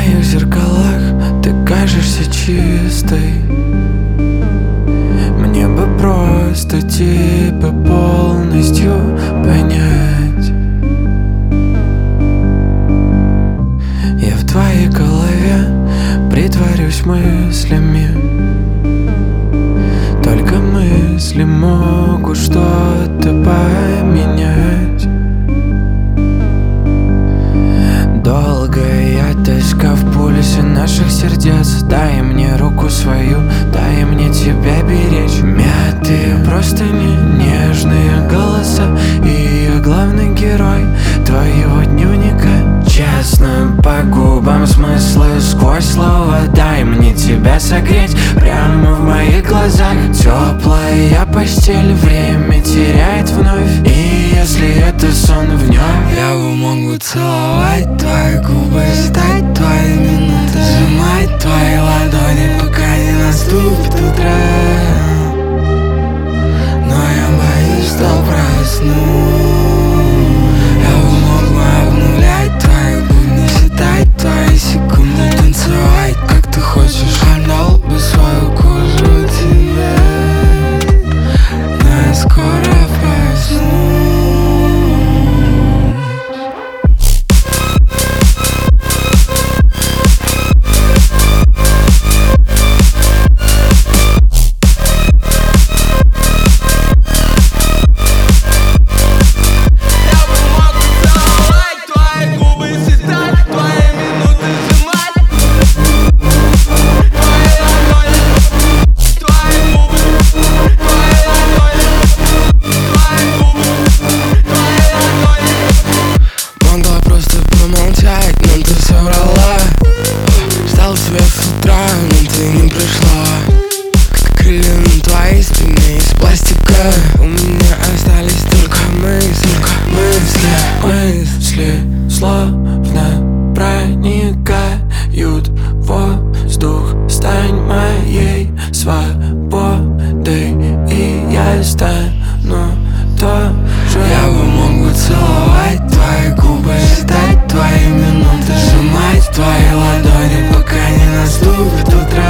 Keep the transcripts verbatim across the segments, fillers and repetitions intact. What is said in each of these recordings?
моих зеркалах ты кажешься чистой. Мне бы просто тебя полностью понять. Я в твоей голове притворюсь мыслями. Только мысли могут что-то поменять. Долгая тоска в пульсе наших сердец. Дай мне руку свою, дай мне тебя беречь. Мятые простыни, нежные голоса, и я главный герой твоего дневника. Честно по губам смыслы сквозь слова. Дай мне тебя согреть прямо в моих глазах. Теплая постель время теряет вновь, и если это сон в нем, я бы мог бы целовать твои губы, ждать твои минуты, сжимать твои ладони, пока не наступит утро. Но я боюсь, что просну. Я бы мог бы обнулять твои будни, считать твои секунды, танцевать, как ты хочешь. Отдал бы свою кожу тебе, но я скоро проснусь. Но ты соврала. Ждал тебя с утра, но ты не пришла. Крылья на твоей спине из пластика. У меня остались только мысли, мысли, мысли словно проникают в воздух. Стань моей свободой, и я стану тоже. Я бы мог бы целовать твои губы, ждать твои минуты, сжимать твои ладони, пока не наступит утро.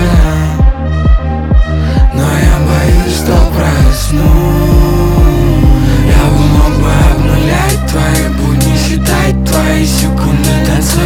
Но я боюсь, что просну. Я бы мог бы обнулять твои будни, считать твои секунды, танцевать.